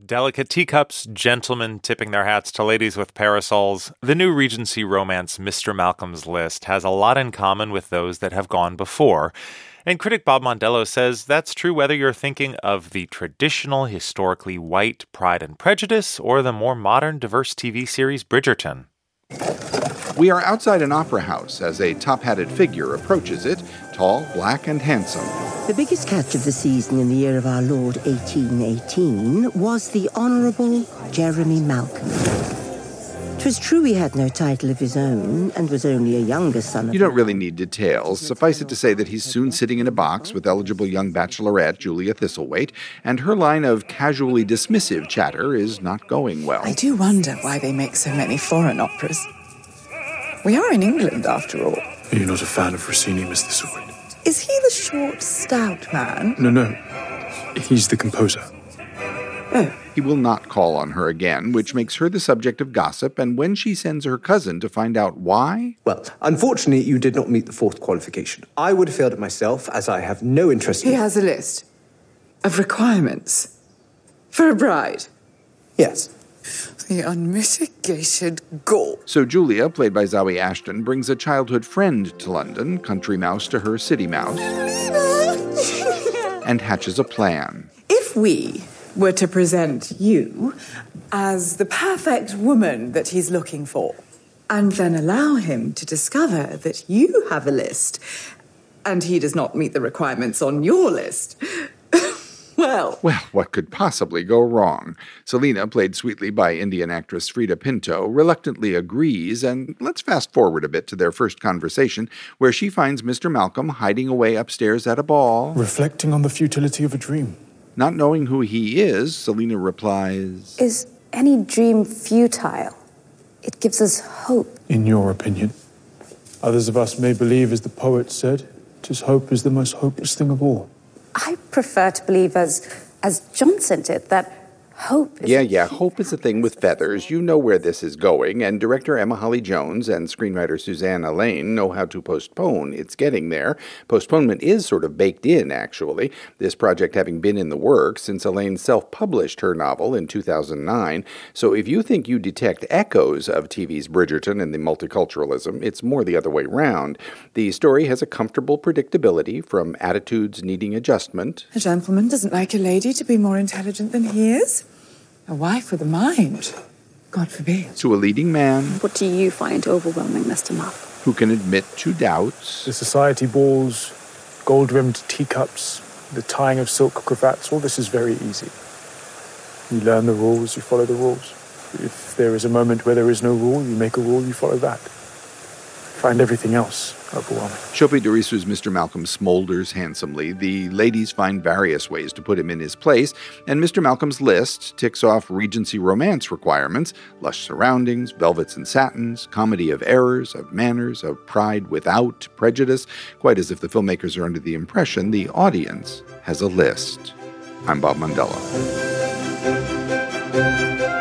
Delicate teacups, gentlemen tipping their hats to ladies with parasols. The new Regency romance, Mr. Malcolm's List, has a lot in common with those that have gone before. And critic Bob Mondello says that's true whether you're thinking of the traditional, historically white Pride and Prejudice or the more modern, diverse TV series Bridgerton. We are outside an opera house as a top-hatted figure approaches it, tall, black, and handsome. The biggest catch of the season in the year of our Lord 1818 was the Honourable Jeremy Malcolm. 'Twas true he had no title of his own and was only a younger son of... You don't really need details. Suffice it to say that he's soon sitting in a box with eligible young bachelorette Julia Thistlethwaite, and her line of casually dismissive chatter is not going well. I do wonder why they make so many foreign operas. We are in England, after all. Are you not a fan of Rossini, Miss Thistlethwaite? Is he the short, stout man? No. He's the composer. Oh. He will not call on her again, which makes her the subject of gossip, and when she sends her cousin to find out why... Well, unfortunately, you did not meet the fourth qualification. I would have failed it myself, as I have no interest in... He has a list of requirements for a bride. Yes. The unmitigated gall. So Julia, played by Zawe Ashton, brings a childhood friend to London, country mouse to her city mouse, and hatches a plan. If we were to present you as the perfect woman that he's looking for, and then allow him to discover that you have a list, and he does not meet the requirements on your list... Well, what could possibly go wrong? Selina, played sweetly by Indian actress Frida Pinto, reluctantly agrees, and let's fast forward a bit to their first conversation, where she finds Mr. Malcolm hiding away upstairs at a ball. Reflecting on the futility of a dream. Not knowing who he is, Selina replies... Is any dream futile? It gives us hope. In your opinion. Others of us may believe, as the poet said, 'tis hope is the most hopeless thing of all. I prefer to believe, as Johnson did, that hope is... Yeah, hope is a thing with feathers. You know where this is going, and director Emma Holly-Jones and screenwriter Suzanne Allain know how to postpone. It's getting there. Postponement is sort of baked in, actually, this project having been in the works since Allain self-published her novel in 2009. So if you think you detect echoes of TV's Bridgerton and the multiculturalism, it's more the other way round. The story has a comfortable predictability from attitudes needing adjustment. A gentleman doesn't like a lady to be more intelligent than he is. A wife with a mind. God forbid. To a leading man. What do you find overwhelming, Mr. Malcolm? Who can admit to doubts. The society balls, gold-rimmed teacups, the tying of silk cravats, all this is very easy. You learn the rules, you follow the rules. If there is a moment where there is no rule, you make a rule, you follow that. Find everything else overwhelming. Sophie Dorisu's Mr. Malcolm smolders handsomely. The ladies find various ways to put him in his place, and Mr. Malcolm's List ticks off Regency romance requirements: lush surroundings, velvets and satins, comedy of errors, of manners, of pride without prejudice, quite as if the filmmakers are under the impression the audience has a list. I'm Bob Mondello.